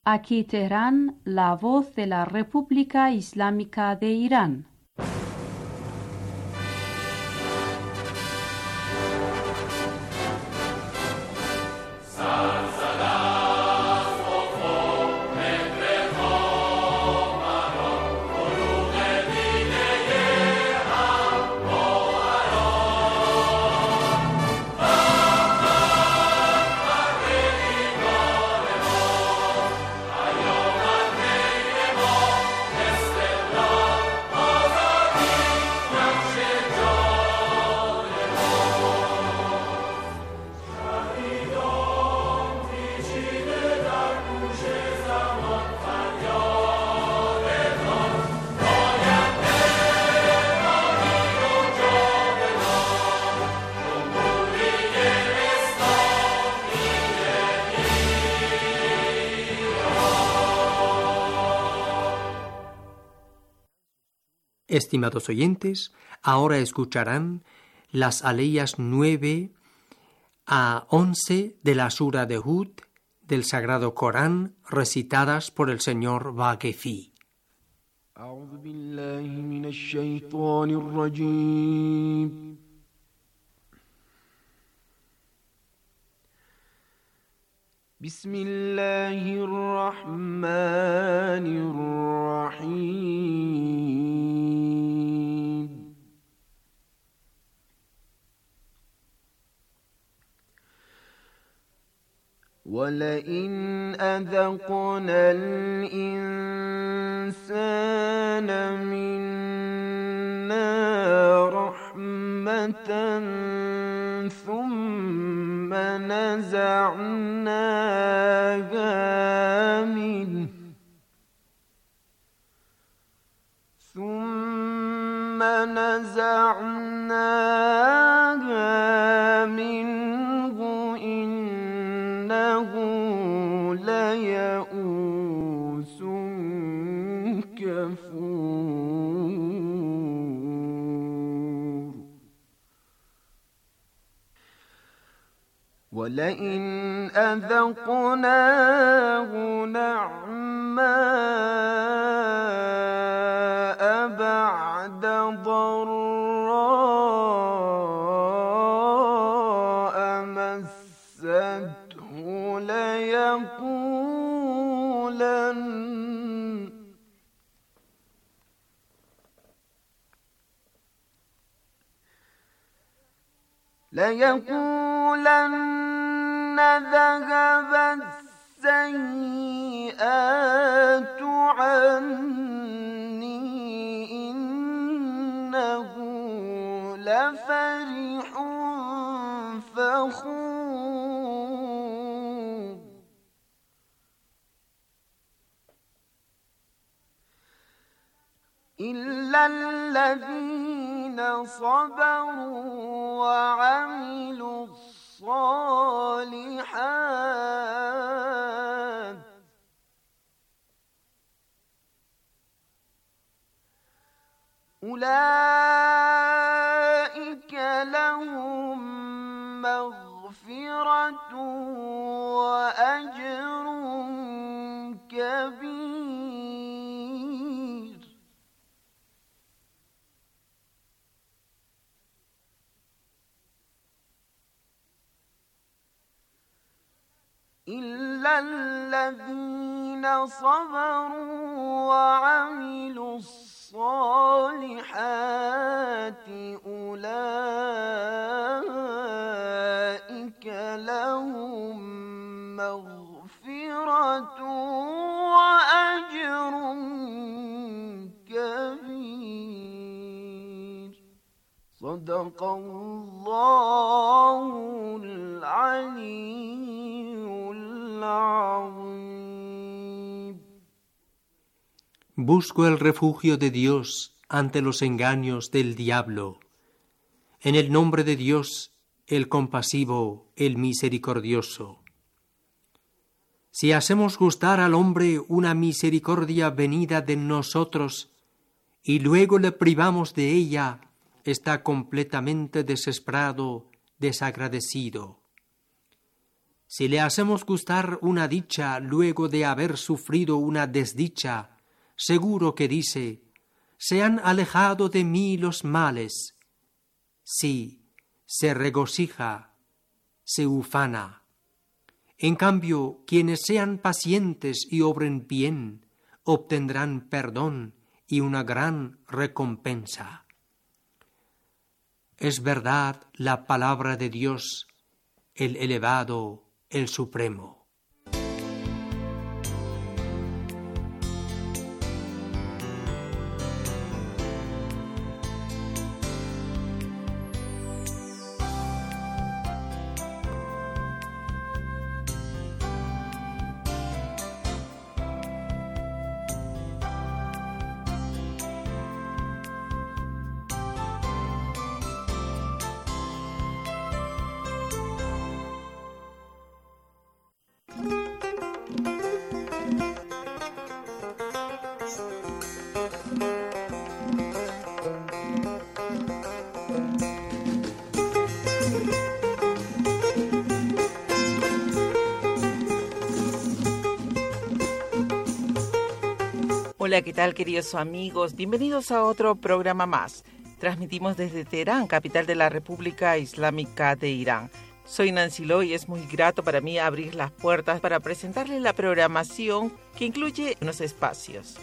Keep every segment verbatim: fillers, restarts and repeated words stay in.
Aquí Teherán, la voz de la República Islámica de Irán. Estimados oyentes, ahora escucharán las aleyas nueve a once de la Sura de Hud del Sagrado Corán, recitadas por el señor Vaquefi. أعوذ بالله من الشيطان الرجيم. بسم الله الرحمن الرحيم. ولئن أذقنا الإنسان منا رحمة ثم نزعناها منه ثم نزعناها منه إنه ليئوس كفور. ولئن أذقناه نعماء بعد ضراء مسته ليقولن ليقولن ذهب السيئات عني إنه لفرح فخور. إلا الذين صبروا وعملوا الصالحات أولئك لهم مغفرة وأجر كبير. إلا الذين صبروا وعملوا الصالحات أولئك لهم مغفرة وأجر كبير. صدق الله العلي العظيم. Busco el refugio de Dios ante los engaños del diablo. En el nombre de Dios, el compasivo, el misericordioso. Si hacemos gustar al hombre una misericordia venida de nosotros y luego le privamos de ella, está completamente desesperado, desagradecido. Si le hacemos gustar una dicha luego de haber sufrido una desdicha, seguro que dice: se han alejado de mí los males. Sí, se regocija, se ufana. En cambio, quienes sean pacientes y obren bien, obtendrán perdón y una gran recompensa. Es verdad la palabra de Dios, el elevado, el supremo. Hola, ¿qué tal, queridos amigos? Bienvenidos a otro programa más. Transmitimos desde Teherán, capital de la República Islámica de Irán. Soy Nancy Lo y es muy grato para mí abrir las puertas para presentarles la programación que incluye unos espacios.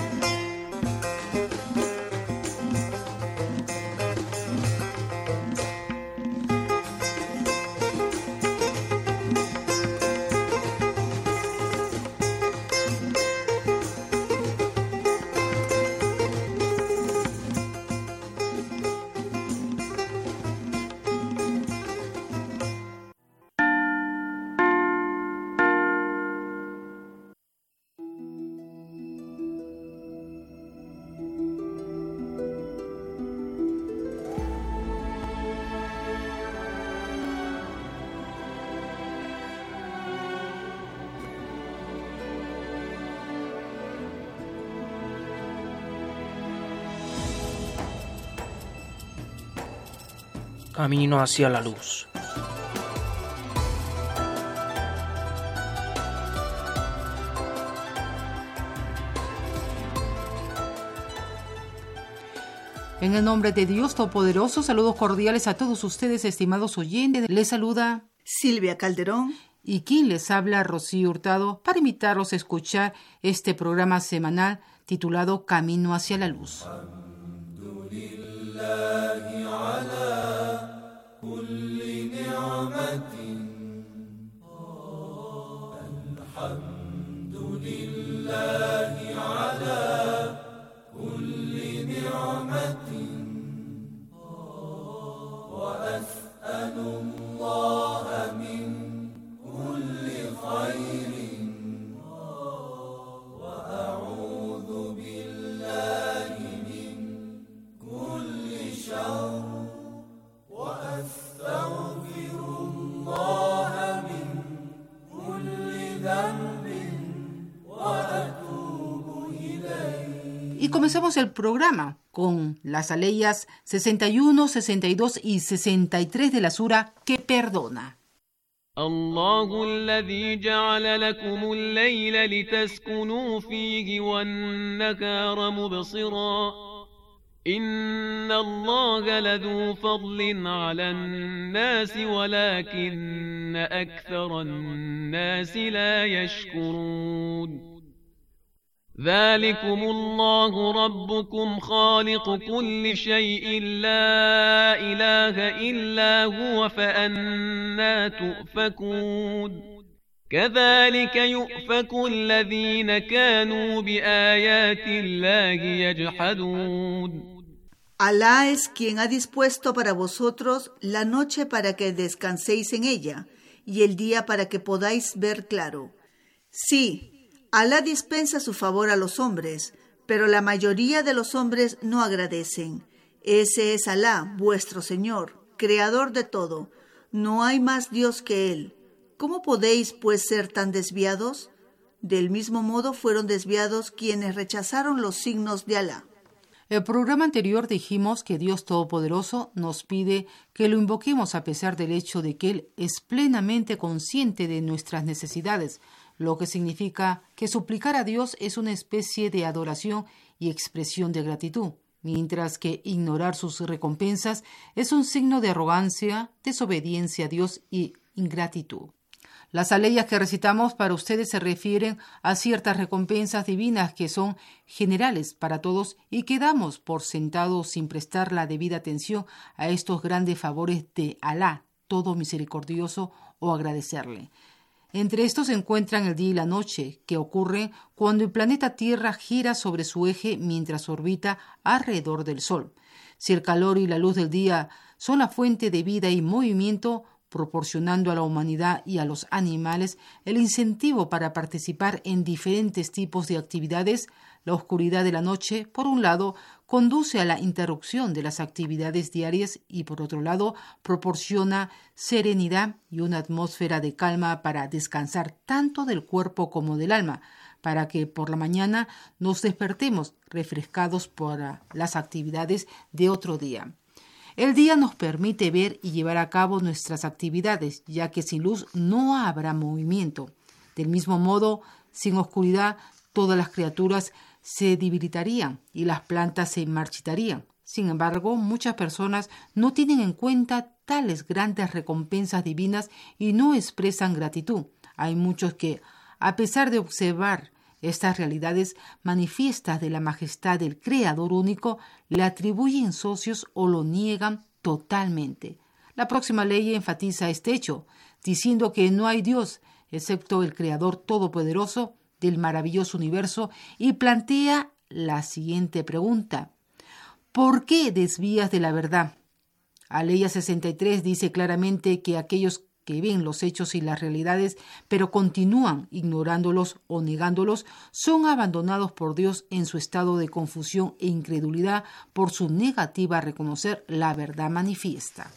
Camino hacia la luz. En el nombre de Dios Todopoderoso, saludos cordiales a todos ustedes, estimados oyentes. Les saluda Silvia Calderón y quien les habla, Rocío Hurtado, para invitarlos a escuchar este programa semanal titulado Camino hacia la luz. Y comenzamos el programa con las aleyas sesenta y uno, sesenta y dos y sesenta y tres de la sura que perdona. الله الذي جعل لكم الليل لتسكنوا فيه والنهار مبصرا إن الله لذو فضل على الناس ولكن أكثر الناس لا يشكرون ذلكم الله ربكم خالق كل شيء لا إله إلا هو فأنى تؤفكون كذلك يؤفك الذين كانوا بآيات الله يجحدون. Alá es quien ha dispuesto para vosotros la noche para que descanséis en ella y el día para que podáis ver claro. Sí, Alá dispensa su favor a los hombres, pero la mayoría de los hombres no agradecen. Ese es Alá, vuestro Señor, creador de todo. No hay más Dios que Él. ¿Cómo podéis, pues, ser tan desviados? Del mismo modo fueron desviados quienes rechazaron los signos de Alá. El programa anterior dijimos que Dios Todopoderoso nos pide que lo invoquemos a pesar del hecho de que Él es plenamente consciente de nuestras necesidades, lo que significa que suplicar a Dios es una especie de adoración y expresión de gratitud, mientras que ignorar sus recompensas es un signo de arrogancia, desobediencia a Dios y ingratitud. Las aleyas que recitamos para ustedes se refieren a ciertas recompensas divinas que son generales para todos y que damos por sentado sin prestar la debida atención a estos grandes favores de Alá, todo misericordioso, o agradecerle. Entre estos se encuentran el día y la noche, que ocurren cuando el planeta Tierra gira sobre su eje mientras orbita alrededor del Sol. Si el calor y la luz del día son la fuente de vida y movimiento, proporcionando a la humanidad y a los animales el incentivo para participar en diferentes tipos de actividades, la oscuridad de la noche, por un lado, conduce a la interrupción de las actividades diarias y, por otro lado, proporciona serenidad y una atmósfera de calma para descansar tanto del cuerpo como del alma, para que por la mañana nos despertemos refrescados por las actividades de otro día. El día nos permite ver y llevar a cabo nuestras actividades, ya que sin luz no habrá movimiento. Del mismo modo, sin oscuridad, todas las criaturas se debilitarían y las plantas se marchitarían. Sin embargo, muchas personas no tienen en cuenta tales grandes recompensas divinas y no expresan gratitud. Hay muchos que, a pesar de observar estas realidades manifiestas de la majestad del Creador único, le atribuyen socios o lo niegan totalmente. La próxima ley enfatiza este hecho, diciendo que no hay Dios excepto el Creador Todopoderoso del maravilloso universo, y plantea la siguiente pregunta: ¿por qué desvías de la verdad? Aleya sesenta y tres dice claramente que aquellos que ven los hechos y las realidades, pero continúan ignorándolos o negándolos, son abandonados por Dios en su estado de confusión e incredulidad por su negativa a reconocer la verdad manifiesta.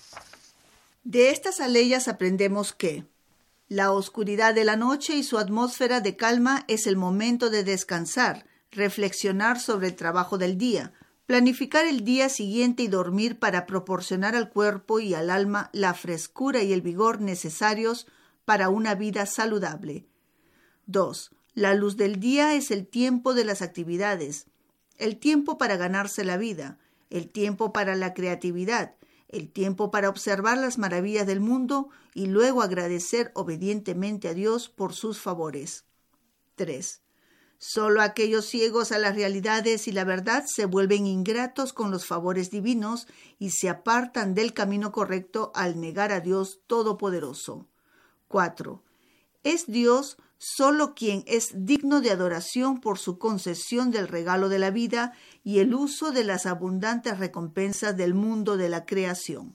De estas aleyas aprendemos que la oscuridad de la noche y su atmósfera de calma es el momento de descansar, reflexionar sobre el trabajo del día, planificar el día siguiente y dormir para proporcionar al cuerpo y al alma la frescura y el vigor necesarios para una vida saludable. dos. La luz del día es el tiempo de las actividades, el tiempo para ganarse la vida, el tiempo para la creatividad, el tiempo para observar las maravillas del mundo y luego agradecer obedientemente a Dios por sus favores. tres. Solo aquellos ciegos a las realidades y la verdad se vuelven ingratos con los favores divinos y se apartan del camino correcto al negar a Dios Todopoderoso. cuatro. Es Dios solo quien es digno de adoración por su concesión del regalo de la vida y el uso de las abundantes recompensas del mundo de la creación.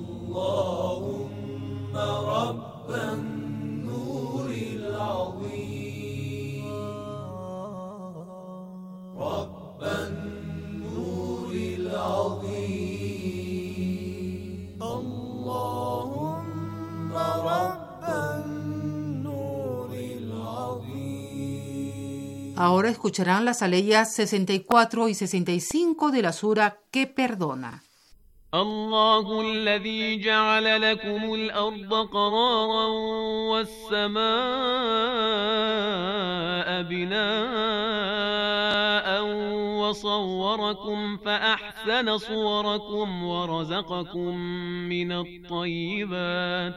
Allahumma rabban nuril azim. Rabban nuril azim. Allahumma rabban nuril azim. Ahora escucharán las aleyas sesenta y cuatro y sesenta y cinco de la sura que perdona. الله الذي جعل لكم الأرض قرارا والسماء بناء وصوركم فأحسن صوركم ورزقكم من الطيبات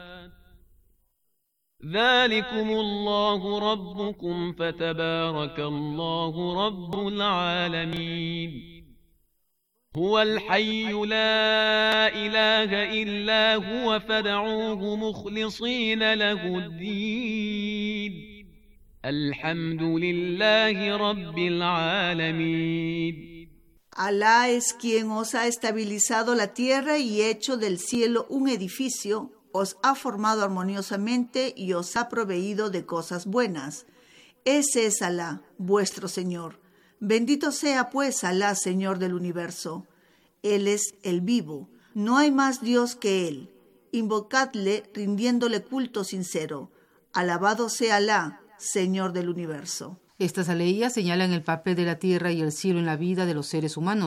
ذلكم الله ربكم فتبارك الله رب العالمين هو الحي لا إله إلا هو فادعوه مخلصين له الدين الحمد لله رب العالمين. Alá es quien os ha estabilizado la tierra y hecho del cielo un edificio, os ha formado armoniosamente y os ha proveído de cosas buenas. Ese es Alá, vuestro Señor. Bendito sea pues Alá, Señor del universo. Él es el vivo, no hay más Dios que Él. Invocadle rindiéndole culto sincero. Alabado sea Alá, Señor del universo. Estas aleyas señalan el papel de la tierra y el cielo en la vida de los seres humanos,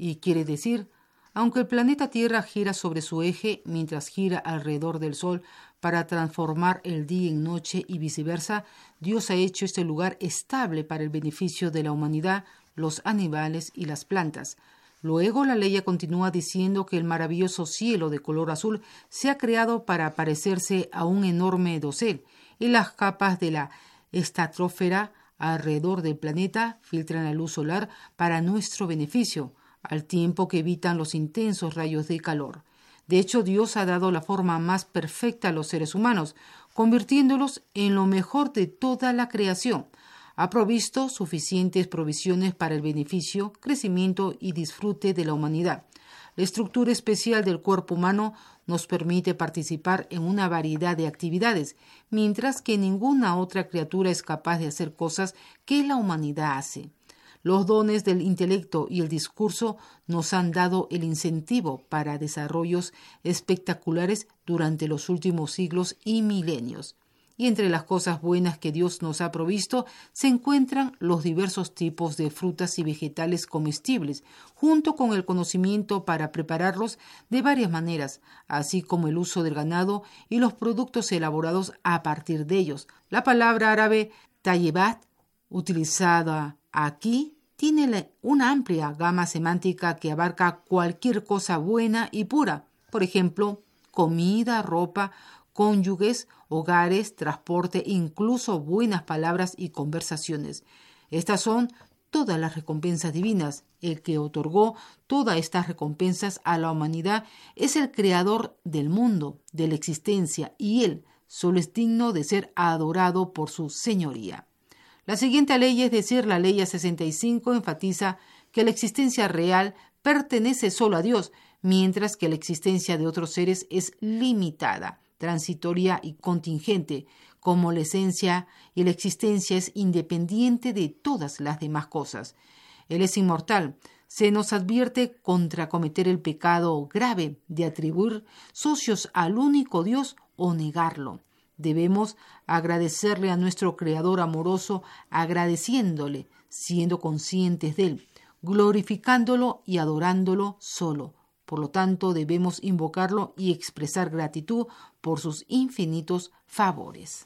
y quiere decir, aunque el planeta Tierra gira sobre su eje mientras gira alrededor del Sol para transformar el día en noche y viceversa, Dios ha hecho este lugar estable para el beneficio de la humanidad, los animales y las plantas. Luego la ley continúa diciendo que el maravilloso cielo de color azul se ha creado para parecerse a un enorme dosel, y las capas de la estratosfera alrededor del planeta filtran la luz solar para nuestro beneficio, al tiempo que evitan los intensos rayos de calor. De hecho, Dios ha dado la forma más perfecta a los seres humanos, convirtiéndolos en lo mejor de toda la creación. Ha provisto suficientes provisiones para el beneficio, crecimiento y disfrute de la humanidad. La estructura especial del cuerpo humano nos permite participar en una variedad de actividades, mientras que ninguna otra criatura es capaz de hacer cosas que la humanidad hace. Los dones del intelecto y el discurso nos han dado el incentivo para desarrollos espectaculares durante los últimos siglos y milenios. Y entre las cosas buenas que Dios nos ha provisto se encuentran los diversos tipos de frutas y vegetales comestibles, junto con el conocimiento para prepararlos de varias maneras, así como el uso del ganado y los productos elaborados a partir de ellos. La palabra árabe tayyibat, utilizada aquí, tiene una amplia gama semántica que abarca cualquier cosa buena y pura. Por ejemplo, comida, ropa, cónyuges, hogares, transporte, incluso buenas palabras y conversaciones. Estas son todas las recompensas divinas. El que otorgó todas estas recompensas a la humanidad es el creador del mundo, de la existencia, y Él solo es digno de ser adorado por su señoría. La siguiente ley, es decir, la ley sesenta y cinco, enfatiza que la existencia real pertenece solo a Dios, mientras que la existencia de otros seres es limitada, transitoria y contingente, como la esencia y la existencia es independiente de todas las demás cosas. Él es inmortal. Se nos advierte contra cometer el pecado grave de atribuir socios al único Dios o negarlo. Debemos agradecerle a nuestro Creador amoroso, agradeciéndole, siendo conscientes de Él, glorificándolo y adorándolo solo. Por lo tanto, debemos invocarlo y expresar gratitud por sus infinitos favores.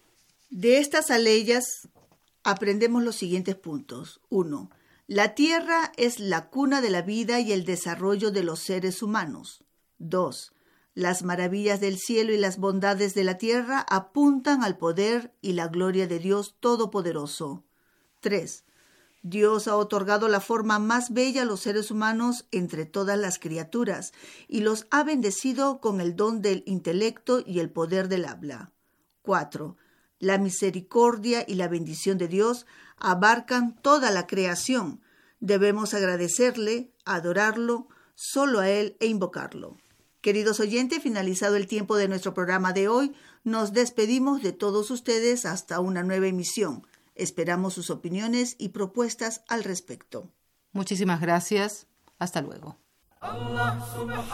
De estas aleyas aprendemos los siguientes puntos. uno. La tierra es la cuna de la vida y el desarrollo de los seres humanos. dos. Las maravillas del cielo y las bondades de la tierra apuntan al poder y la gloria de Dios Todopoderoso. tres. Dios ha otorgado la forma más bella a los seres humanos entre todas las criaturas y los ha bendecido con el don del intelecto y el poder del habla. cuatro. La misericordia y la bendición de Dios abarcan toda la creación. Debemos agradecerle, adorarlo, solo a Él e invocarlo. Queridos oyentes, finalizado el tiempo de nuestro programa de hoy, nos despedimos de todos ustedes hasta una nueva emisión. Esperamos sus opiniones y propuestas al respecto. Muchísimas gracias. Hasta luego. Allah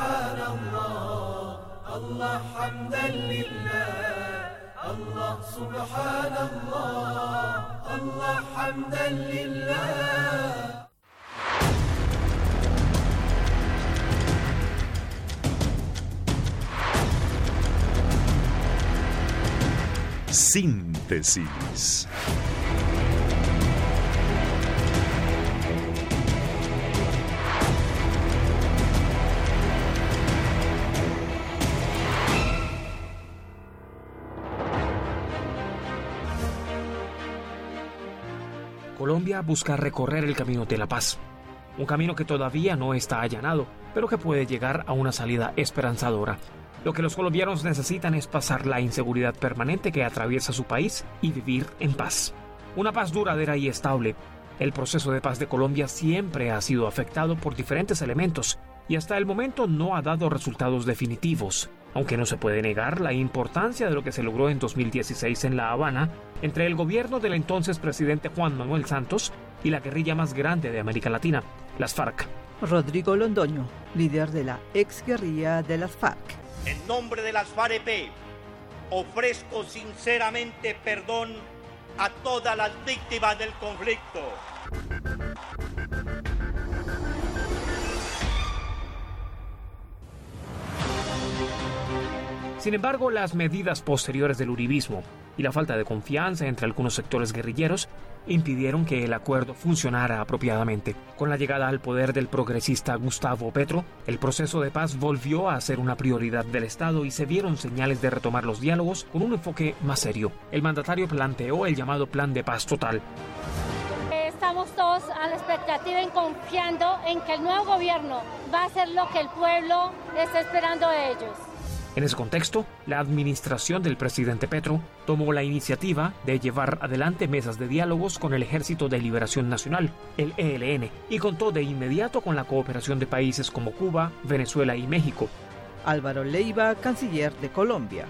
subhanallah, Allah hamdan lillah, Allah subhanallah, Allah hamdan lillah. Síntesis. Colombia busca recorrer el camino de la paz, un camino que todavía no está allanado, pero que puede llegar a una salida esperanzadora. Lo que los colombianos necesitan es pasar la inseguridad permanente que atraviesa su país y vivir en paz. Una paz duradera y estable. El proceso de paz de Colombia siempre ha sido afectado por diferentes elementos y hasta el momento no ha dado resultados definitivos, aunque no se puede negar la importancia de lo que se logró en dos mil dieciséis en La Habana entre el gobierno del entonces presidente Juan Manuel Santos y la guerrilla más grande de América Latina, las FARC. Rodrigo Londoño, líder de la exguerrilla de las FARC. En nombre de las FAREP, ofrezco sinceramente perdón a todas las víctimas del conflicto. Sin embargo, las medidas posteriores del uribismo y la falta de confianza entre algunos sectores guerrilleros impidieron que el acuerdo funcionara apropiadamente. Con la llegada al poder del progresista Gustavo Petro, el proceso de paz volvió a ser una prioridad del Estado y se vieron señales de retomar los diálogos con un enfoque más serio. El mandatario planteó el llamado Plan de Paz Total. Estamos todos a la expectativa y confiando en que el nuevo gobierno va a hacer lo que el pueblo está esperando de ellos. En ese contexto, la administración del presidente Petro tomó la iniciativa de llevar adelante mesas de diálogos con el Ejército de Liberación Nacional, el E L N, y contó de inmediato con la cooperación de países como Cuba, Venezuela y México. Álvaro Leiva, canciller de Colombia.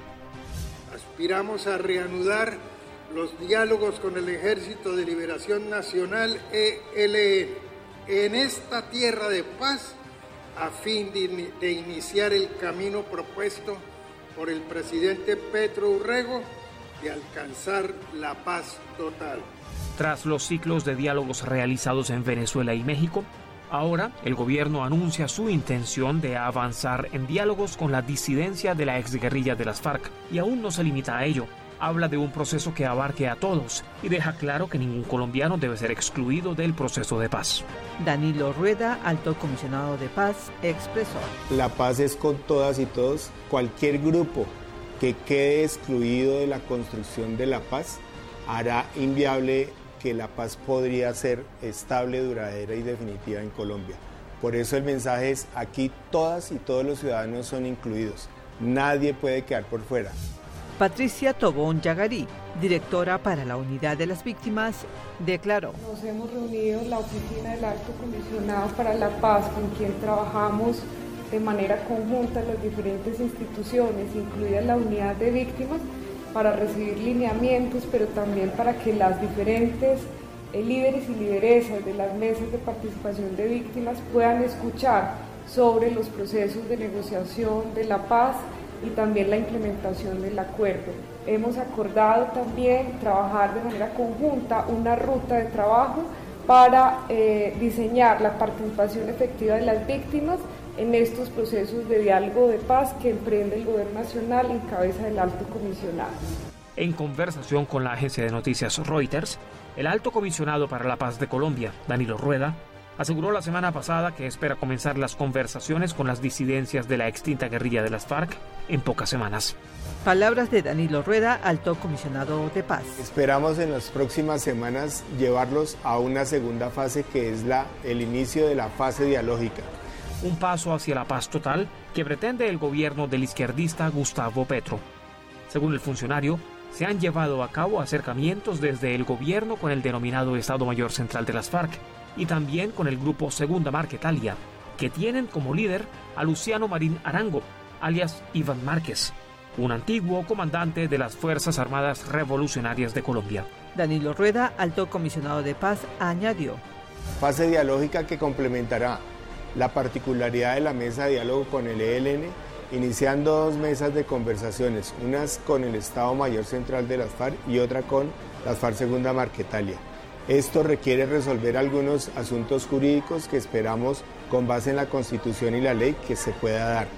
Aspiramos a reanudar los diálogos con el Ejército de Liberación Nacional, E L N, en esta tierra de paz, a fin de, de iniciar el camino propuesto por el presidente Petro Urrego de alcanzar la paz total. Tras los ciclos de diálogos realizados en Venezuela y México, ahora el gobierno anuncia su intención de avanzar en diálogos con la disidencia de la exguerrilla de las FARC, y aún no se limita a ello. Habla de un proceso que abarque a todos y deja claro que ningún colombiano debe ser excluido del proceso de paz. Danilo Rueda, alto comisionado de paz, expresó: La paz es con todas y todos. Cualquier grupo que quede excluido de la construcción de la paz hará inviable que la paz podría ser estable, duradera y definitiva en Colombia. Por eso el mensaje es: aquí todas y todos los ciudadanos son incluidos. Nadie puede quedar por fuera. Patricia Tobón Yagarí, directora para la Unidad de las Víctimas, declaró: Nos hemos reunido en la oficina del Alto Comisionado para la Paz, con quien trabajamos de manera conjunta en las diferentes instituciones, incluida la Unidad de Víctimas, para recibir lineamientos, pero también para que las diferentes eh, líderes y lideresas de las mesas de participación de víctimas puedan escuchar sobre los procesos de negociación de la paz y también la implementación del acuerdo. Hemos acordado también trabajar de manera conjunta una ruta de trabajo para eh, diseñar la participación efectiva de las víctimas en estos procesos de diálogo de paz que emprende el Gobierno Nacional en cabeza del Alto Comisionado. En conversación con la agencia de noticias Reuters, el Alto Comisionado para la Paz de Colombia, Danilo Rueda, aseguró la semana pasada que espera comenzar las conversaciones con las disidencias de la extinta guerrilla de las FARC en pocas semanas. Palabras de Danilo Rueda, alto comisionado de paz. Esperamos en las próximas semanas llevarlos a una segunda fase, que es la, el inicio de la fase dialógica. Un paso hacia la paz total que pretende el gobierno del izquierdista Gustavo Petro. Según el funcionario, se han llevado a cabo acercamientos desde el gobierno con el denominado Estado Mayor Central de las FARC y también con el grupo Segunda Marquetalia, que tienen como líder a Luciano Marín Arango, alias Iván Márquez, un antiguo comandante de las Fuerzas Armadas Revolucionarias de Colombia. Danilo Rueda, alto comisionado de paz, añadió: Fase dialógica que complementará la particularidad de la mesa de diálogo con el E L N, iniciando dos mesas de conversaciones, unas con el Estado Mayor Central de las FARC y otra con las FARC Segunda Marquetalia. Esto requiere resolver algunos asuntos jurídicos que esperamos, con base en la Constitución y la ley, que se pueda dar.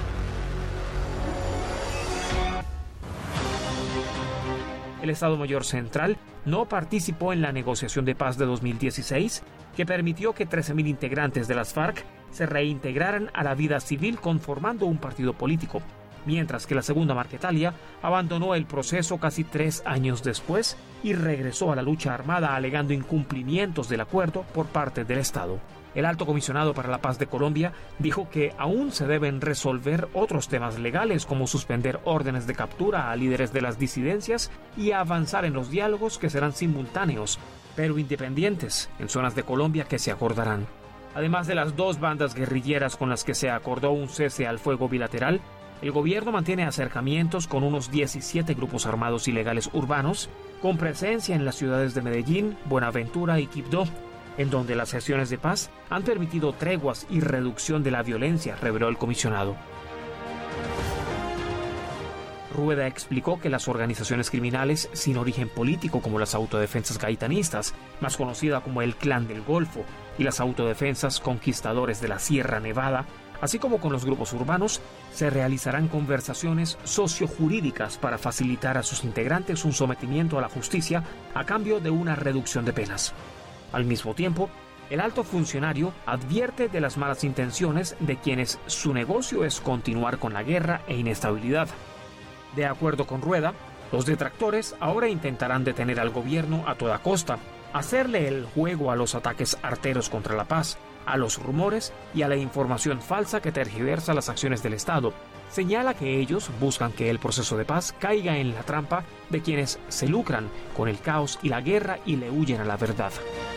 El Estado Mayor Central no participó en la negociación de paz de dos mil dieciséis, que permitió que trece mil integrantes de las FARC se reintegraran a la vida civil conformando un partido político, mientras que la Segunda Marquetalia abandonó el proceso casi tres años después y regresó a la lucha armada alegando incumplimientos del acuerdo por parte del Estado. El Alto Comisionado para la Paz de Colombia dijo que aún se deben resolver otros temas legales, como suspender órdenes de captura a líderes de las disidencias y avanzar en los diálogos, que serán simultáneos, pero independientes, en zonas de Colombia que se acordarán. Además de las dos bandas guerrilleras con las que se acordó un cese al fuego bilateral, el gobierno mantiene acercamientos con unos diecisiete grupos armados ilegales urbanos, con presencia en las ciudades de Medellín, Buenaventura y Quibdó, en donde las sesiones de paz han permitido treguas y reducción de la violencia, reveló el comisionado. Rueda explicó que las organizaciones criminales sin origen político, como las autodefensas gaitanistas, más conocida como el Clan del Golfo, y las autodefensas conquistadores de la Sierra Nevada, Así como con los grupos urbanos, se realizarán conversaciones sociojurídicas para facilitar a sus integrantes un sometimiento a la justicia a cambio de una reducción de penas. Al mismo tiempo, el alto funcionario advierte de las malas intenciones de quienes su negocio es continuar con la guerra e inestabilidad. De acuerdo con Rueda, los detractores ahora intentarán detener al gobierno a toda costa, hacerle el juego a los ataques arteros contra la paz, a los rumores y a la información falsa que tergiversa las acciones del Estado. Señala que ellos buscan que el proceso de paz caiga en la trampa de quienes se lucran con el caos y la guerra y le huyen a la verdad.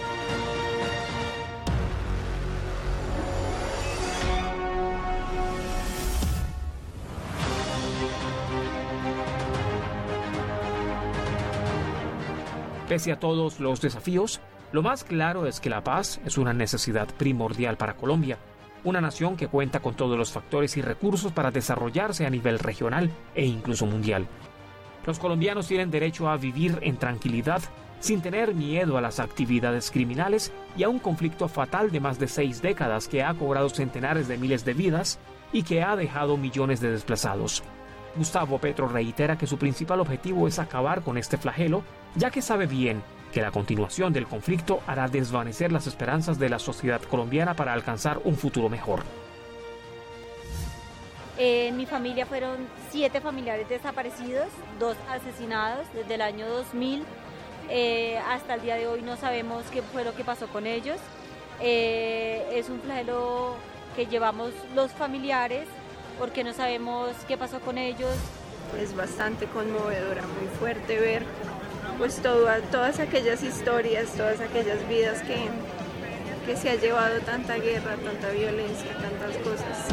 Pese a todos los desafíos, lo más claro es que la paz es una necesidad primordial para Colombia, una nación que cuenta con todos los factores y recursos para desarrollarse a nivel regional e incluso mundial. Los colombianos tienen derecho a vivir en tranquilidad, sin tener miedo a las actividades criminales y a un conflicto fatal de más de seis décadas que ha cobrado centenares de miles de vidas y que ha dejado millones de desplazados. Gustavo Petro reitera que su principal objetivo es acabar con este flagelo, ya que sabe bien que la continuación del conflicto hará desvanecer las esperanzas de la sociedad colombiana para alcanzar un futuro mejor. En mi familia fueron siete familiares desaparecidos, dos asesinados desde el año dos mil. Eh, hasta el día de hoy no sabemos qué fue lo que pasó con ellos. Eh, es un flagelo que llevamos los familiares porque no sabemos qué pasó con ellos. Es bastante conmovedora, muy fuerte ver pues todo, todas aquellas historias, todas aquellas vidas que, que se ha llevado tanta guerra, tanta violencia, tantas cosas.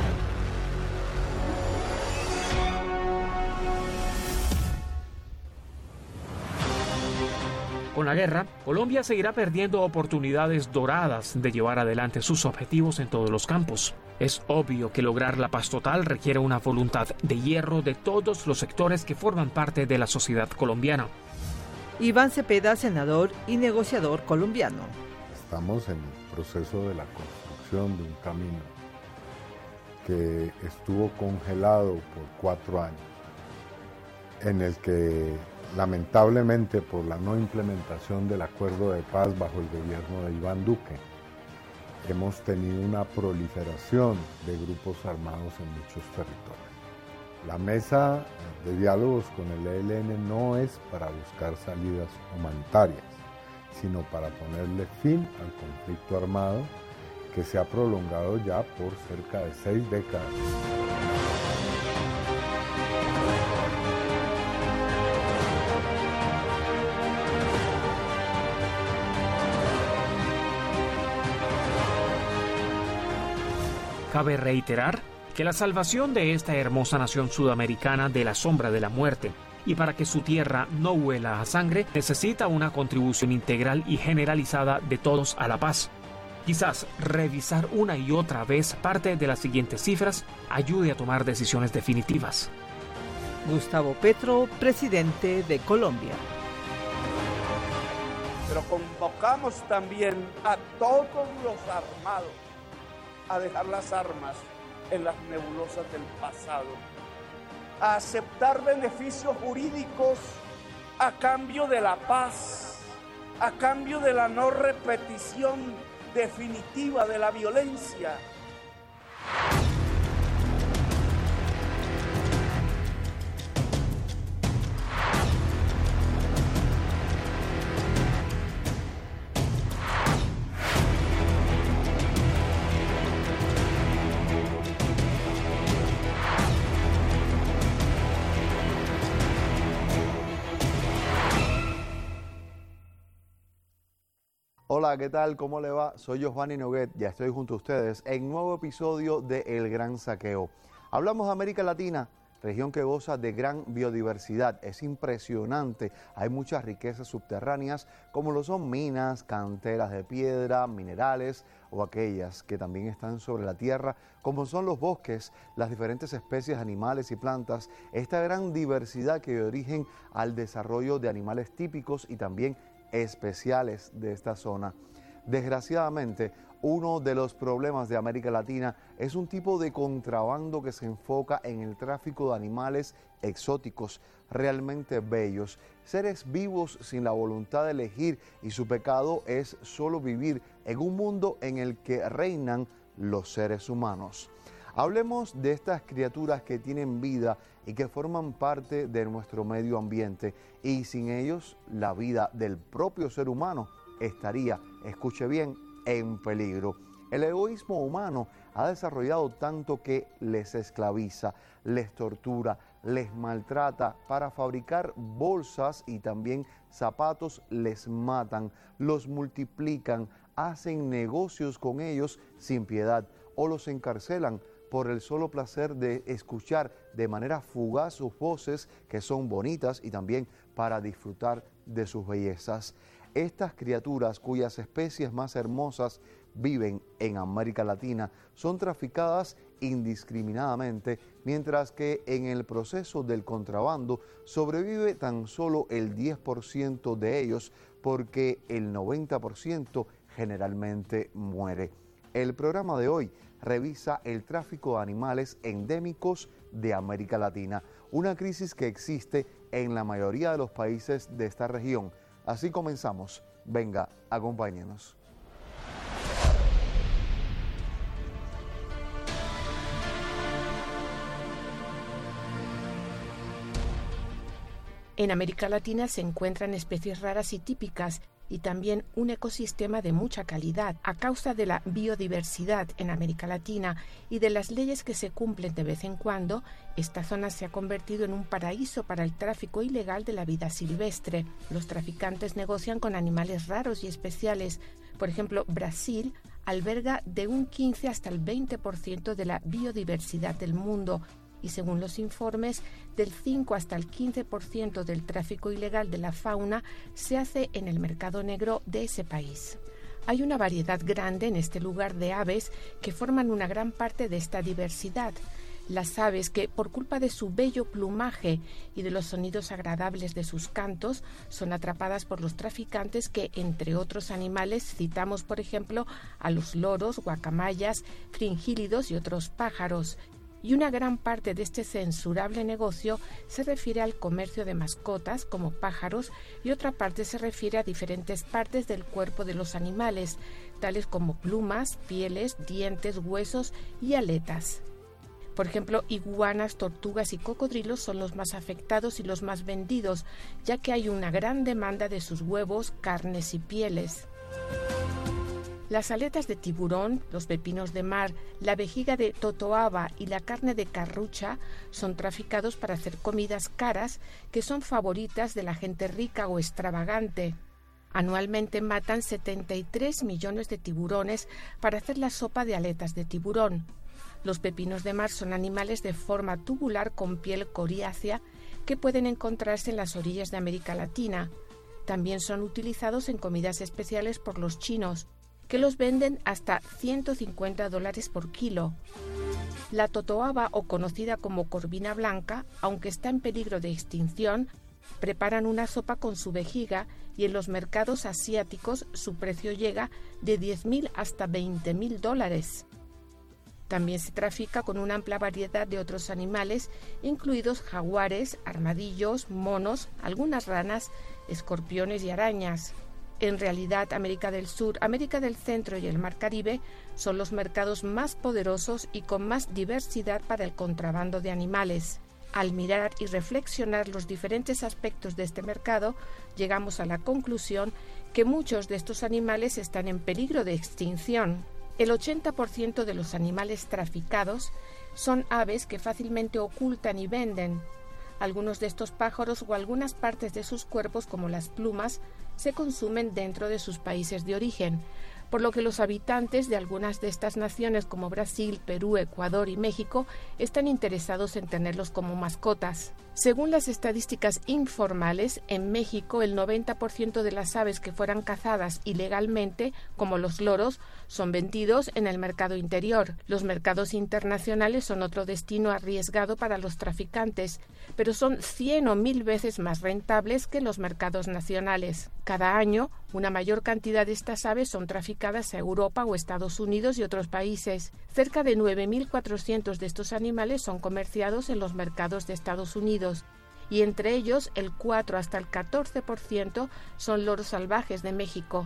Con la guerra, Colombia seguirá perdiendo oportunidades doradas de llevar adelante sus objetivos en todos los campos. Es obvio que lograr la paz total requiere una voluntad de hierro de todos los sectores que forman parte de la sociedad colombiana. Iván Cepeda, senador y negociador colombiano. Estamos en el proceso de la construcción de un camino que estuvo congelado por cuatro años, en el que lamentablemente por la no implementación del acuerdo de paz bajo el gobierno de Iván Duque, hemos tenido una proliferación de grupos armados en muchos territorios. La mesa de diálogos con el E L N no es para buscar salidas humanitarias, sino para ponerle fin al conflicto armado que se ha prolongado ya por cerca de seis décadas. Cabe reiterar que la salvación de esta hermosa nación sudamericana de la sombra de la muerte y para que su tierra no huela a sangre necesita una contribución integral y generalizada de todos a la paz. Quizás revisar una y otra vez parte de las siguientes cifras ayude a tomar decisiones definitivas. Gustavo Petro, presidente de Colombia. Pero convocamos también a todos los armados a dejar las armas en las nebulosas del pasado, a aceptar beneficios jurídicos a cambio de la paz, a cambio de la no repetición definitiva de la violencia. Hola, ¿qué tal? ¿Cómo le va? Soy Giovanni Noguet, ya estoy junto a ustedes en un nuevo episodio de El Gran Saqueo. Hablamos de América Latina, región que goza de gran biodiversidad, es impresionante, hay muchas riquezas subterráneas como lo son minas, canteras de piedra, minerales o aquellas que también están sobre la tierra como son los bosques, las diferentes especies de animales y plantas, esta gran diversidad que dio origen al desarrollo de animales típicos y también especiales de esta zona. Desgraciadamente, Uno de los problemas de América Latina es un tipo de contrabando que se enfoca en el tráfico de animales exóticos, realmente bellos, seres vivos sin la voluntad de elegir, y su pecado es solo vivir en un mundo en el que reinan los seres humanos. Hablemos de estas criaturas que tienen vida y que forman parte de nuestro medio ambiente, y sin ellos la vida del propio ser humano estaría, escuche bien, en peligro. El egoísmo humano ha desarrollado tanto que les esclaviza, les tortura, les maltrata. Para fabricar bolsas y también zapatos les matan, los multiplican, hacen negocios con ellos sin piedad o los encarcelan por el solo placer de escuchar de manera fugaz sus voces, que son bonitas, y también para disfrutar de sus bellezas. Estas criaturas, cuyas especies más hermosas viven en América Latina, son traficadas indiscriminadamente, mientras que en el proceso del contrabando sobrevive tan solo el diez por ciento de ellos, porque el noventa por ciento generalmente muere. El programa de hoy revisa el tráfico de animales endémicos de América Latina, una crisis que existe en la mayoría de los países de esta región. Así comenzamos. Venga, acompáñenos. En América Latina se encuentran especies raras y típicas, y también un ecosistema de mucha calidad. A causa de la biodiversidad en América Latina y de las leyes que se cumplen de vez en cuando, esta zona se ha convertido en un paraíso para el tráfico ilegal de la vida silvestre. Los traficantes negocian con animales raros y especiales. Por ejemplo, Brasil alberga de un quince hasta el veinte por ciento de la biodiversidad del mundo, y según los informes, del cinco hasta el quince por ciento del tráfico ilegal de la fauna se hace en el mercado negro de ese país. Hay una variedad grande en este lugar de aves que forman una gran parte de esta diversidad. Las aves que, por culpa de su bello plumaje y de los sonidos agradables de sus cantos, son atrapadas por los traficantes que, entre otros animales, citamos, por ejemplo, a los loros, guacamayas, fringílidos y otros pájaros. Y una gran parte de este censurable negocio se refiere al comercio de mascotas como pájaros, y otra parte se refiere a diferentes partes del cuerpo de los animales, tales como plumas, pieles, dientes, huesos y aletas. Por ejemplo, iguanas, tortugas y cocodrilos son los más afectados y los más vendidos, ya que hay una gran demanda de sus huevos, carnes y pieles. Las aletas de tiburón, los pepinos de mar, la vejiga de totoaba y la carne de carrucha son traficados para hacer comidas caras que son favoritas de la gente rica o extravagante. Anualmente matan setenta y tres millones de tiburones para hacer la sopa de aletas de tiburón. Los pepinos de mar son animales de forma tubular con piel coriácea que pueden encontrarse en las orillas de América Latina. También son utilizados en comidas especiales por los chinos, que los venden hasta ciento cincuenta dólares por kilo. La totoaba, o conocida como corvina blanca, aunque está en peligro de extinción, preparan una sopa con su vejiga, y en los mercados asiáticos su precio llega de diez mil hasta veinte mil dólares. También se trafica con una amplia variedad de otros animales, incluidos jaguares, armadillos, monos, algunas ranas, escorpiones y arañas. En realidad, América del Sur, América del Centro y el Mar Caribe son los mercados más poderosos y con más diversidad para el contrabando de animales. Al mirar y reflexionar los diferentes aspectos de este mercado, llegamos a la conclusión que muchos de estos animales están en peligro de extinción. El ochenta por ciento de los animales traficados son aves que fácilmente ocultan y venden. Algunos de estos pájaros o algunas partes de sus cuerpos, como las plumas, se consumen dentro de sus países de origen, por lo que los habitantes de algunas de estas naciones como Brasil, Perú, Ecuador y México están interesados en tenerlos como mascotas. Según las estadísticas informales, en México el noventa por ciento de las aves que fueran cazadas ilegalmente, como los loros, son vendidos en el mercado interior. Los mercados internacionales son otro destino arriesgado para los traficantes, pero son cien o mil veces más rentables que los mercados nacionales. Cada año, Una mayor cantidad de estas aves son traficadas a Europa o Estados Unidos y otros países. Cerca de nueve mil cuatrocientos de estos animales son comerciados en los mercados de Estados Unidos, y entre ellos el cuatro hasta el catorce por ciento son loros salvajes de México.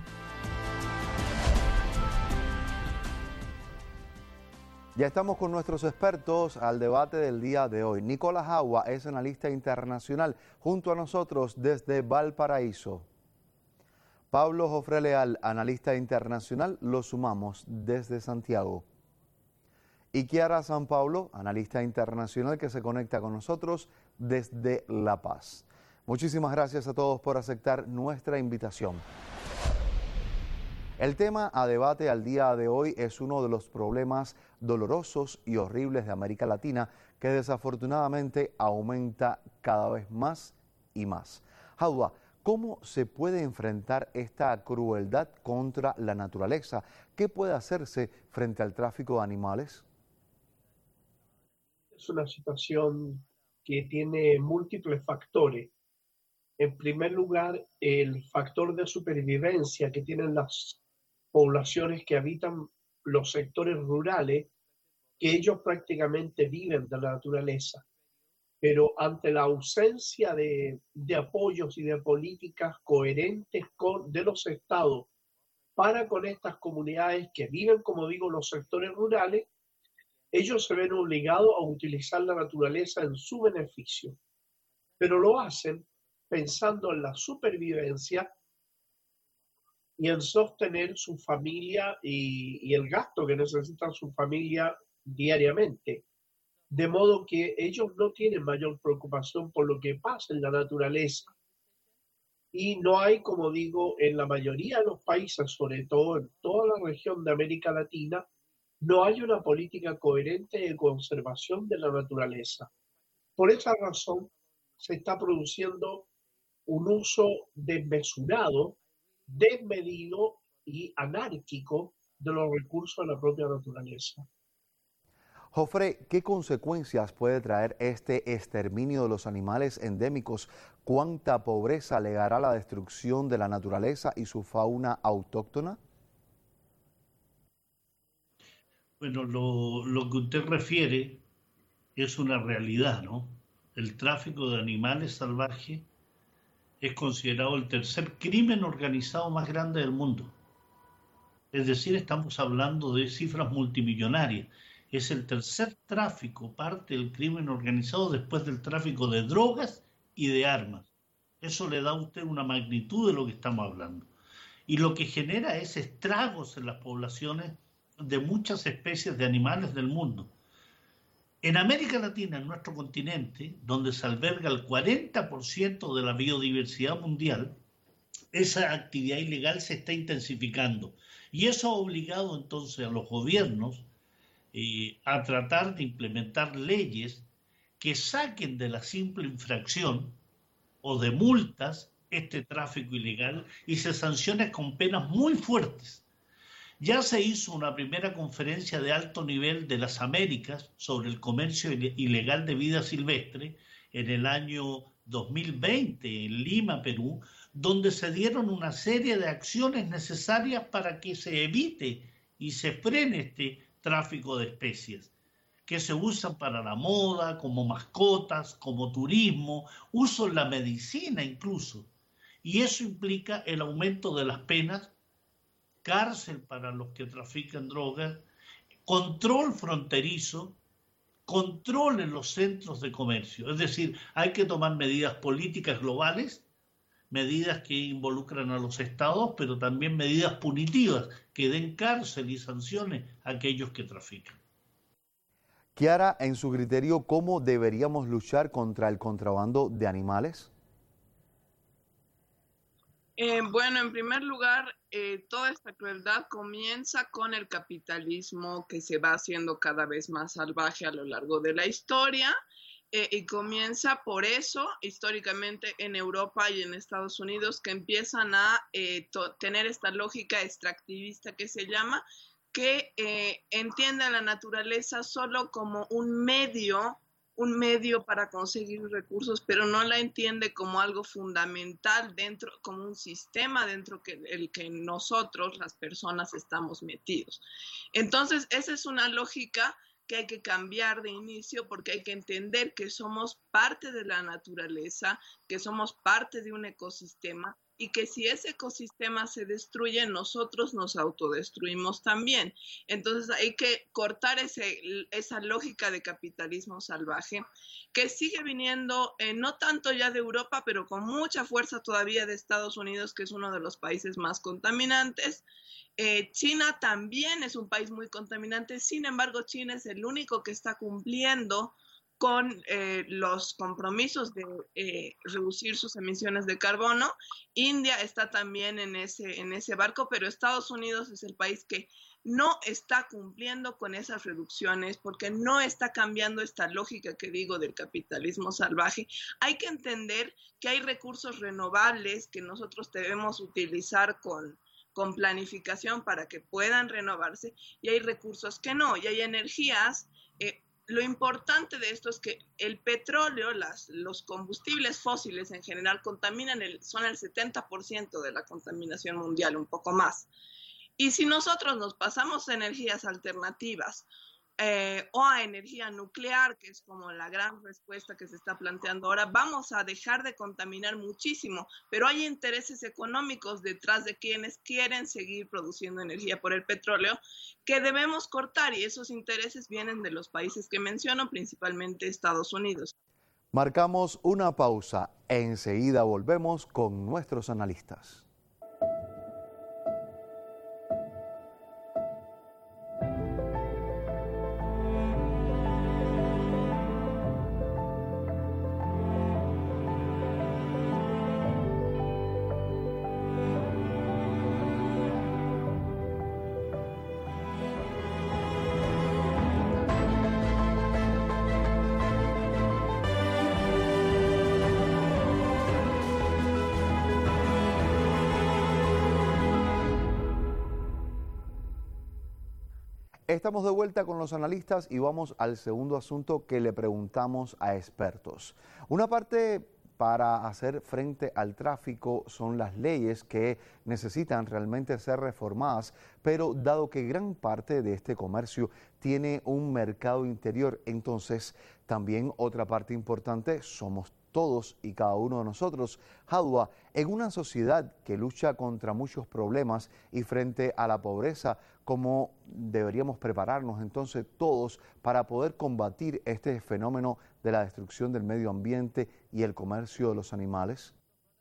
Ya estamos con nuestros expertos al debate del día de hoy. Nicolás Agua es analista internacional junto a nosotros desde Valparaíso. Pablo Jofre Leal, analista internacional, lo sumamos desde Santiago. Y Kiara San Pablo, analista internacional que se conecta con nosotros desde La Paz. Muchísimas gracias a todos por aceptar nuestra invitación. El tema a debate al día de hoy es uno de los problemas dolorosos y horribles de América Latina que desafortunadamente aumenta cada vez más y más. Jauda, ¿cómo se puede enfrentar esta crueldad contra la naturaleza? ¿Qué puede hacerse frente al tráfico de animales? Es una situación que tiene múltiples factores. En primer lugar, el factor de supervivencia que tienen las poblaciones que habitan los sectores rurales, que ellos prácticamente viven de la naturaleza. Pero ante la ausencia de, de apoyos y de políticas coherentes con, de los estados para con estas comunidades que viven, como digo, los sectores rurales, ellos se ven obligados a utilizar la naturaleza en su beneficio. Pero lo hacen pensando en la supervivencia y en sostener su familia y, y el gasto que necesita su familia diariamente. De modo que ellos no tienen mayor preocupación por lo que pasa en la naturaleza. Y no hay, como digo, en la mayoría de los países, sobre todo en toda la región de América Latina, no hay una política coherente de conservación de la naturaleza. Por esa razón se está produciendo un uso desmesurado, desmedido y anárquico de los recursos de la propia naturaleza. Jofre, ¿qué consecuencias puede traer este exterminio de los animales endémicos? ¿Cuánta pobreza legará la destrucción de la naturaleza y su fauna autóctona? Bueno, lo, lo que usted refiere es una realidad, ¿no? El tráfico de animales salvajes es considerado el tercer crimen organizado más grande del mundo. Es decir, estamos hablando de cifras multimillonarias. Es el tercer tráfico, parte del crimen organizado después del tráfico de drogas y de armas. Eso le da a usted una magnitud de lo que estamos hablando. Y lo que genera es estragos en las poblaciones de muchas especies de animales del mundo. En América Latina, en nuestro continente, donde se alberga el cuarenta por ciento de la biodiversidad mundial, esa actividad ilegal se está intensificando. Y eso ha obligado entonces a los gobiernos eh, a tratar de implementar leyes que saquen de la simple infracción o de multas este tráfico ilegal y se sancione con penas muy fuertes. Ya se hizo una primera conferencia de alto nivel de las Américas sobre el comercio ilegal de vida silvestre en el año dos mil veinte en Lima, Perú, donde se dieron una serie de acciones necesarias para que se evite y se frene este tráfico de especies, que se usan para la moda, como mascotas, como turismo, uso en la medicina incluso. Y eso implica el aumento de las penas, cárcel para los que trafican drogas, control fronterizo, control en los centros de comercio. Es decir, hay que tomar medidas políticas globales, medidas que involucran a los estados, pero también medidas punitivas que den cárcel y sanciones a aquellos que trafican. Kiara, en su criterio, ¿cómo deberíamos luchar contra el contrabando de animales? Eh, bueno, en primer lugar, eh, toda esta crueldad comienza con el capitalismo que se va haciendo cada vez más salvaje a lo largo de la historia eh, y comienza por eso, históricamente en Europa y en Estados Unidos, que empiezan a eh, tener esta lógica extractivista que se llama, que eh, entiende a la naturaleza solo como un medio un medio para conseguir recursos, pero no la entiende como algo fundamental dentro, como un sistema dentro del el que nosotros, las personas, estamos metidos. Entonces, esa es una lógica que hay que cambiar de inicio, porque hay que entender que somos parte de la naturaleza, que somos parte de un ecosistema, y que si ese ecosistema se destruye, nosotros nos autodestruimos también. Entonces hay que cortar ese, esa lógica de capitalismo salvaje que sigue viniendo, eh, no tanto ya de Europa, pero con mucha fuerza todavía de Estados Unidos, que es uno de los países más contaminantes. Eh, China también es un país muy contaminante, sin embargo China es el único que está cumpliendo con eh, los compromisos de eh, reducir sus emisiones de carbono. India está también en ese, en ese barco, pero Estados Unidos es el país que no está cumpliendo con esas reducciones porque no está cambiando esta lógica que digo del capitalismo salvaje. Hay que entender que hay recursos renovables que nosotros debemos utilizar con, con planificación para que puedan renovarse, y hay recursos que no, y hay energías. Eh, Lo importante de esto es que el petróleo, las, los combustibles fósiles en general contaminan, el, son el setenta por ciento de la contaminación mundial, un poco más. Y si nosotros nos pasamos a energías alternativas eh, o a energía nuclear, que es como la gran respuesta que se está planteando ahora, vamos a dejar de contaminar muchísimo, pero hay intereses económicos detrás de quienes quieren seguir produciendo energía por el petróleo que debemos cortar, y esos intereses vienen de los países que menciono, principalmente Estados Unidos. Marcamos una pausa. Enseguida volvemos con nuestros analistas. Estamos de vuelta con los analistas y vamos al segundo asunto que le preguntamos a expertos. Una parte para hacer frente al tráfico son las leyes que necesitan realmente ser reformadas, pero dado que gran parte de este comercio tiene un mercado interior, entonces también otra parte importante somos todos y cada uno de nosotros. Jadua, en una sociedad que lucha contra muchos problemas y frente a la pobreza, ¿cómo deberíamos prepararnos entonces todos para poder combatir este fenómeno de la destrucción del medio ambiente y el comercio de los animales?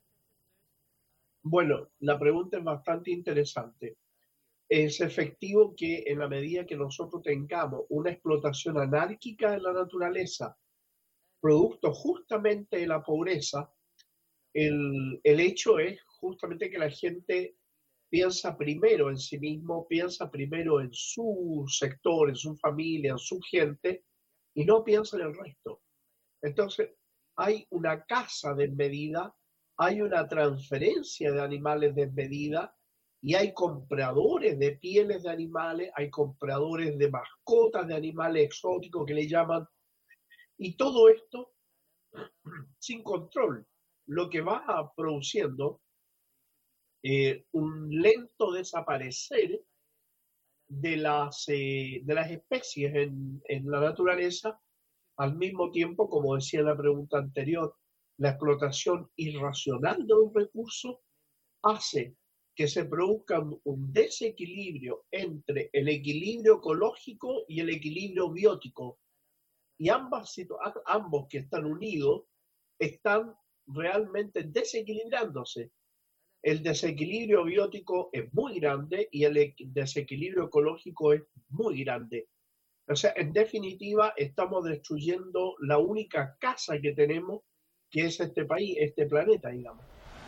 Bueno, la pregunta es bastante interesante. Es efectivo que en la medida que nosotros tengamos una explotación anárquica de la naturaleza, producto justamente de la pobreza, el, el hecho es justamente que la gente piensa primero en sí mismo, piensa primero en su sector, en su familia, en su gente, y no piensa en el resto. Entonces, hay una caza desmedida, hay una transferencia de animales desmedida, y hay compradores de pieles de animales, hay compradores de mascotas de animales exóticos que le llaman, y todo esto sin control, lo que va produciendo eh, un lento desaparecer de las, eh, de las especies en, en la naturaleza, al mismo tiempo, como decía en la pregunta anterior, la explotación irracional de un recurso hace que se produzca un desequilibrio entre el equilibrio ecológico y el equilibrio biótico. Y ambas, ambos que están unidos están realmente desequilibrándose. El desequilibrio biótico es muy grande y el desequilibrio ecológico es muy grande. O sea, en definitiva, estamos destruyendo la única casa que tenemos, que es este país, este planeta, digamos.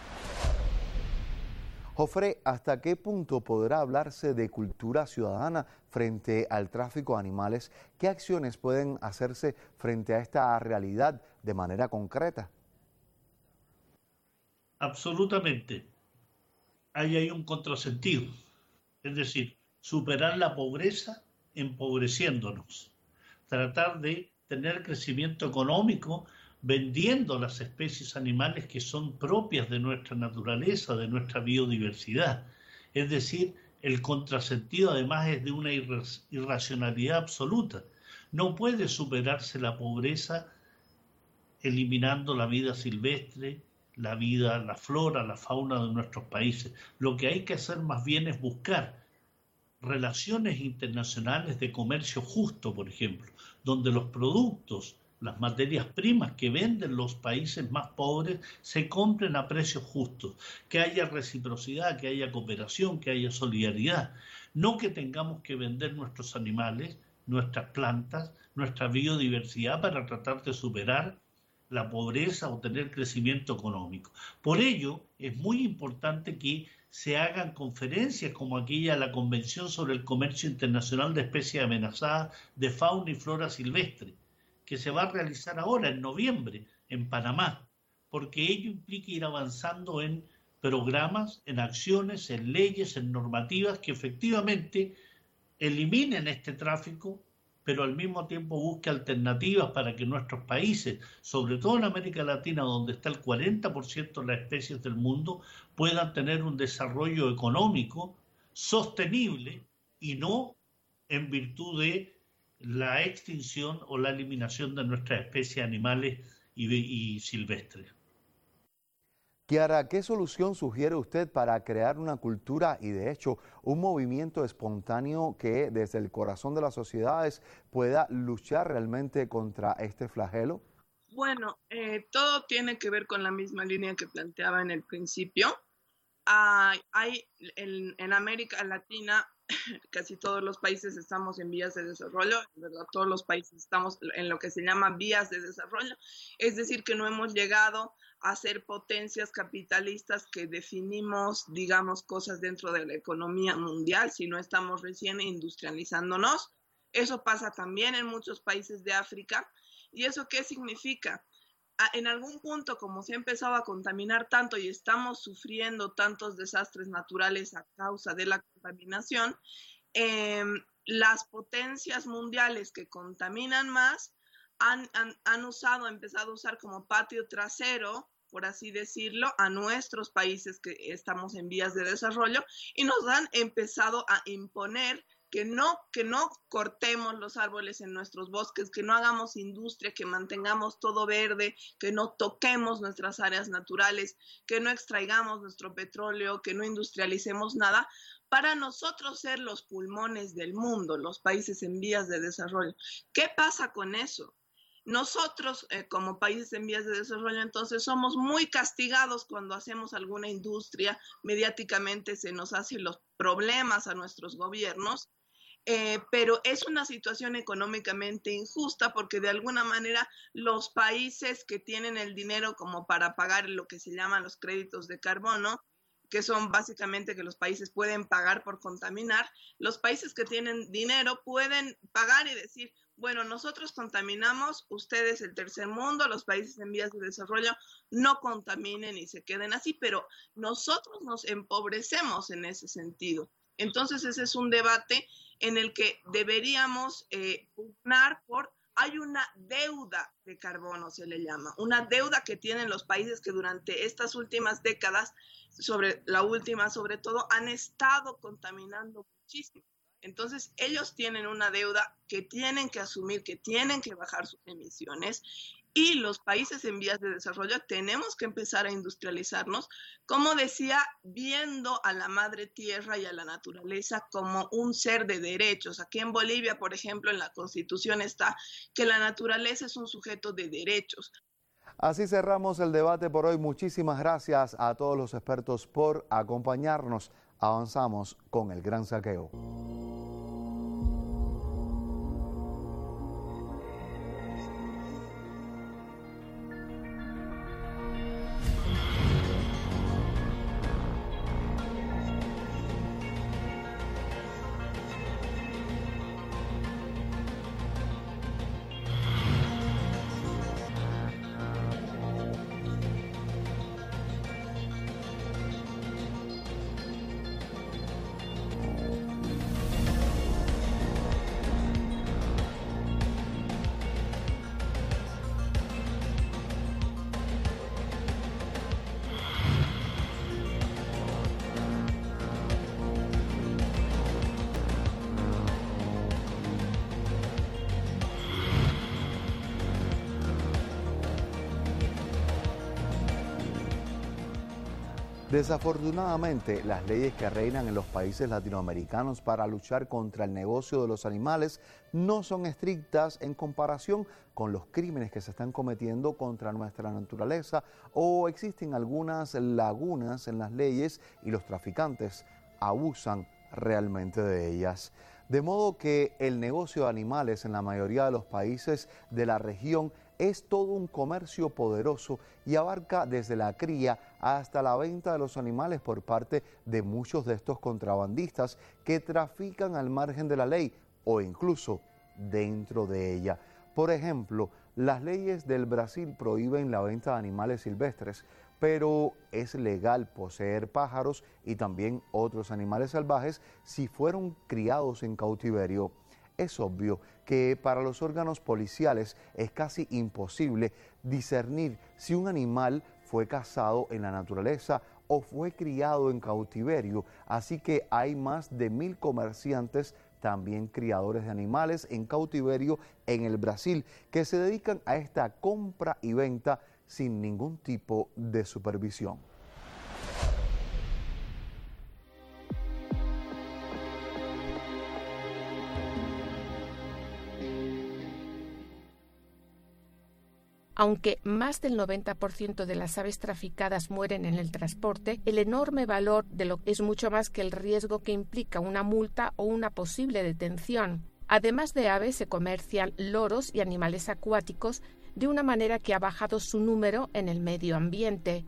Jofre, ¿hasta qué punto podrá hablarse de cultura ciudadana frente al tráfico de animales? ¿Qué acciones pueden hacerse frente a esta realidad de manera concreta? Absolutamente. Ahí hay un contrasentido. Es decir, superar la pobreza empobreciéndonos. Tratar de tener crecimiento económico vendiendo las especies animales que son propias de nuestra naturaleza, de nuestra biodiversidad. Es decir, el contrasentido además es de una irracionalidad absoluta. No puede superarse la pobreza eliminando la vida silvestre, la vida, la flora, la fauna de nuestros países. Lo que hay que hacer más bien es buscar relaciones internacionales de comercio justo, por ejemplo, donde los productos, las materias primas que venden los países más pobres se compren a precios justos, que haya reciprocidad, que haya cooperación, que haya solidaridad. No que tengamos que vender nuestros animales, nuestras plantas, nuestra biodiversidad para tratar de superar la pobreza o tener crecimiento económico. Por ello, es muy importante que se hagan conferencias como aquella, la Convención sobre el Comercio Internacional de Especies Amenazadas de Fauna y Flora Silvestre, que se va a realizar ahora en noviembre en Panamá, porque ello implica ir avanzando en programas, en acciones, en leyes, en normativas que efectivamente eliminen este tráfico, pero al mismo tiempo busque alternativas para que nuestros países, sobre todo en América Latina, donde está el cuarenta por ciento de las especies del mundo, puedan tener un desarrollo económico sostenible y no en virtud de la extinción o la eliminación de nuestras especies animales y, y silvestres. Kiara, ¿qué solución sugiere usted para crear una cultura y de hecho un movimiento espontáneo que desde el corazón de las sociedades pueda luchar realmente contra este flagelo? Bueno, eh, todo tiene que ver con la misma línea que planteaba en el principio. Uh, hay en, en América Latina casi todos los países estamos en vías de desarrollo, ¿verdad? Todos los países estamos en lo que se llama vías de desarrollo, es decir, que no hemos llegado a ser potencias capitalistas que definimos, digamos, cosas dentro de la economía mundial, sino estamos recién industrializándonos. Eso pasa también en muchos países de África. ¿Y eso qué significa? En algún punto, como se ha empezado a contaminar tanto y estamos sufriendo tantos desastres naturales a causa de la contaminación, eh, las potencias mundiales que contaminan más han, han, han usado, han empezado a usar como patio trasero, por así decirlo, a nuestros países que estamos en vías de desarrollo y nos han empezado a imponer que no, que no cortemos los árboles en nuestros bosques, que no hagamos industria, que mantengamos todo verde, que no toquemos nuestras áreas naturales, que no extraigamos nuestro petróleo, que no industrialicemos nada, para nosotros ser los pulmones del mundo, los países en vías de desarrollo. ¿Qué pasa con eso? Nosotros, eh, como países en vías de desarrollo, entonces somos muy castigados cuando hacemos alguna industria, mediáticamente se nos hacen los problemas a nuestros gobiernos, eh, pero es una situación económicamente injusta porque de alguna manera los países que tienen el dinero como para pagar lo que se llaman los créditos de carbono, que son básicamente que los países pueden pagar por contaminar, los países que tienen dinero pueden pagar y decir, bueno, nosotros contaminamos, ustedes el tercer mundo, los países en vías de desarrollo, no contaminen y se queden así, pero nosotros nos empobrecemos en ese sentido. Entonces ese es un debate en el que deberíamos eh, pugnar por, hay una deuda de carbono, se le llama, una deuda que tienen los países que durante estas últimas décadas, sobre la última sobre todo, han estado contaminando muchísimo. Entonces, ellos tienen una deuda que tienen que asumir, que tienen que bajar sus emisiones y los países en vías de desarrollo tenemos que empezar a industrializarnos, como decía, viendo a la madre tierra y a la naturaleza como un ser de derechos. Aquí en Bolivia, por ejemplo, en la Constitución está que la naturaleza es un sujeto de derechos. Así cerramos el debate por hoy. Muchísimas gracias a todos los expertos por acompañarnos. Avanzamos con el Gran Saqueo. Desafortunadamente, las leyes que reinan en los países latinoamericanos para luchar contra el negocio de los animales no son estrictas en comparación con los crímenes que se están cometiendo contra nuestra naturaleza, o existen algunas lagunas en las leyes y los traficantes abusan realmente de ellas. De modo que el negocio de animales en la mayoría de los países de la región es todo un comercio poderoso y abarca desde la cría hasta la venta de los animales por parte de muchos de estos contrabandistas que trafican al margen de la ley o incluso dentro de ella. Por ejemplo, las leyes del Brasil prohíben la venta de animales silvestres, pero es legal poseer pájaros y también otros animales salvajes si fueron criados en cautiverio. Es obvio que para los órganos policiales es casi imposible discernir si un animal fue cazado en la naturaleza o fue criado en cautiverio, así que hay más de mil comerciantes, también criadores de animales en cautiverio en el Brasil, que se dedican a esta compra y venta sin ningún tipo de supervisión. Aunque más del noventa por ciento de las aves traficadas mueren en el transporte, el enorme valor de lo es mucho más que el riesgo que implica una multa o una posible detención. Además de aves, se comercian loros y animales acuáticos de una manera que ha bajado su número en el medio ambiente.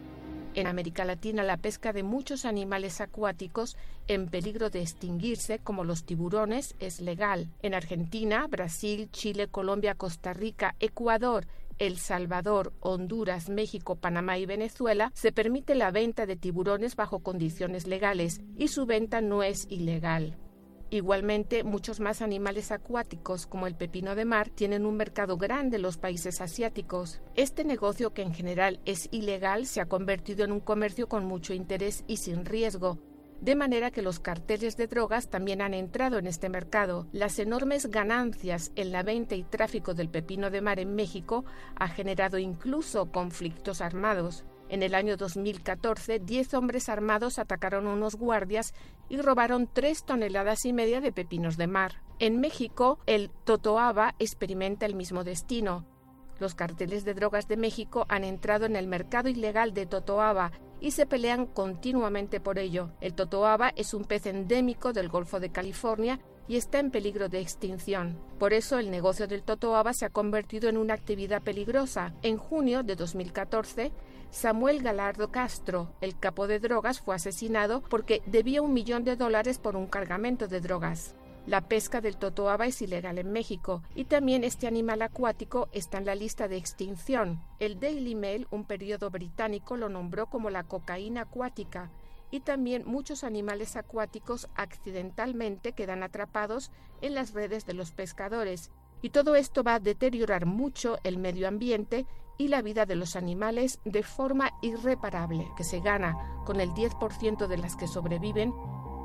En América Latina, la pesca de muchos animales acuáticos en peligro de extinguirse, como los tiburones, es legal. En Argentina, Brasil, Chile, Colombia, Costa Rica, Ecuador, El Salvador, Honduras, México, Panamá y Venezuela se permite la venta de tiburones bajo condiciones legales y su venta no es ilegal. Igualmente, muchos más animales acuáticos, como el pepino de mar, tienen un mercado grande en los países asiáticos. Este negocio, que en general es ilegal, se ha convertido en un comercio con mucho interés y sin riesgo, de manera que los carteles de drogas también han entrado en este mercado. Las enormes ganancias en la venta y tráfico del pepino de mar en México ha generado incluso conflictos armados. En el año dos mil catorce, diez hombres armados atacaron a unos guardias y robaron tres toneladas y media de pepinos de mar. En México, el totoaba experimenta el mismo destino. Los carteles de drogas de México han entrado en el mercado ilegal de totoaba y se pelean continuamente por ello. El totoaba es un pez endémico del Golfo de California y está en peligro de extinción. Por eso el negocio del totoaba se ha convertido en una actividad peligrosa. En junio de dos mil catorce, Samuel Galardo Castro, el capo de drogas, fue asesinado porque debía un millón de dólares por un cargamento de drogas. La pesca del totoaba es ilegal en México y también este animal acuático está en la lista de extinción. El Daily Mail, un periódico británico, lo nombró como la cocaína acuática, y también muchos animales acuáticos accidentalmente quedan atrapados en las redes de los pescadores. Y todo esto va a deteriorar mucho el medio ambiente y la vida de los animales de forma irreparable, que se gana con el diez por ciento de las que sobreviven.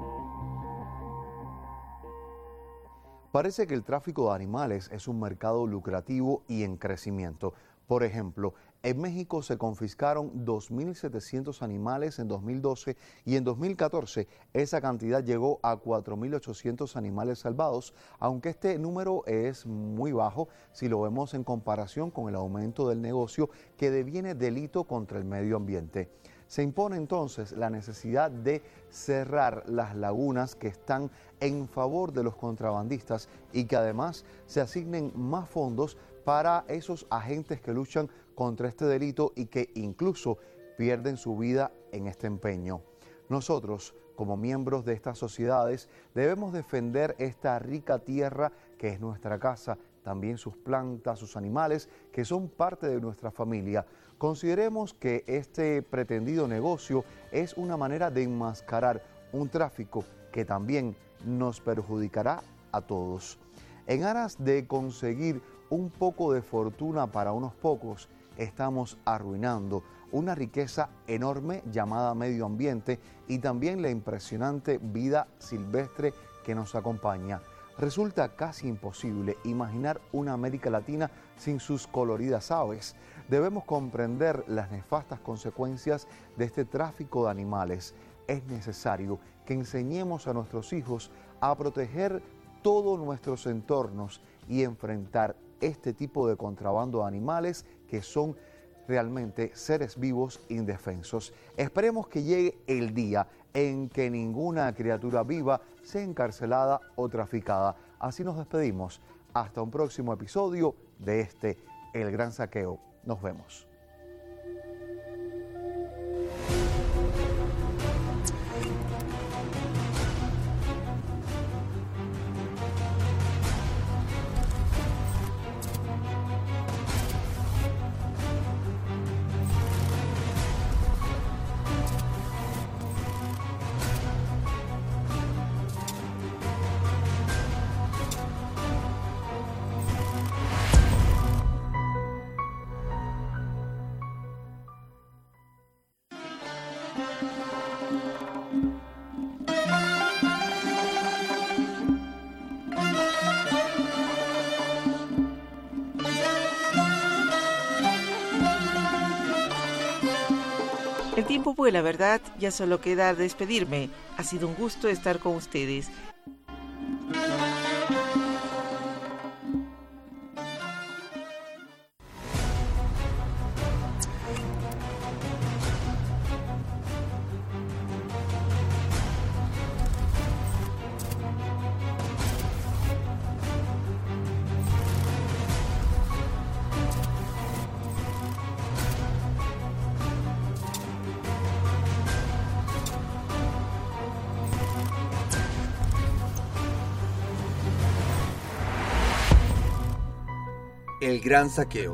Parece que el tráfico de animales es un mercado lucrativo y en crecimiento. Por ejemplo, en México se confiscaron dos mil setecientos animales en dos mil doce y en dos mil catorce esa cantidad llegó a cuatro mil ochocientos animales salvados, aunque este número es muy bajo si lo vemos en comparación con el aumento del negocio que deviene delito contra el medio ambiente. Se impone entonces la necesidad de cerrar las lagunas que están en favor de los contrabandistas y que además se asignen más fondos para esos agentes que luchan contra este delito y que incluso pierden su vida en este empeño. Nosotros, como miembros de estas sociedades, debemos defender esta rica tierra que es nuestra casa, también sus plantas, sus animales, que son parte de nuestra familia. Consideremos que este pretendido negocio es una manera de enmascarar un tráfico que también nos perjudicará a todos. En aras de conseguir un poco de fortuna para unos pocos, estamos arruinando una riqueza enorme llamada medio ambiente y también la impresionante vida silvestre que nos acompaña. Resulta casi imposible imaginar una América Latina sin sus coloridas aves. Debemos comprender las nefastas consecuencias de este tráfico de animales. Es necesario que enseñemos a nuestros hijos a proteger todos nuestros entornos y enfrentar este tipo de contrabando de animales que son realmente seres vivos indefensos. Esperemos que llegue el día en que ninguna criatura viva sea encarcelada o traficada. Así nos despedimos. Hasta un próximo episodio de este El Gran Saqueo. Nos vemos. El tiempo vuela, ¿verdad? Ya solo queda despedirme. Ha sido un gusto estar con ustedes. El Gran Saqueo.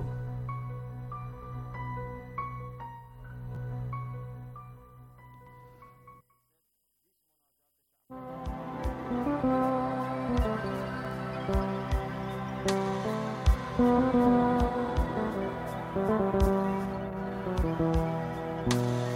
Thank you.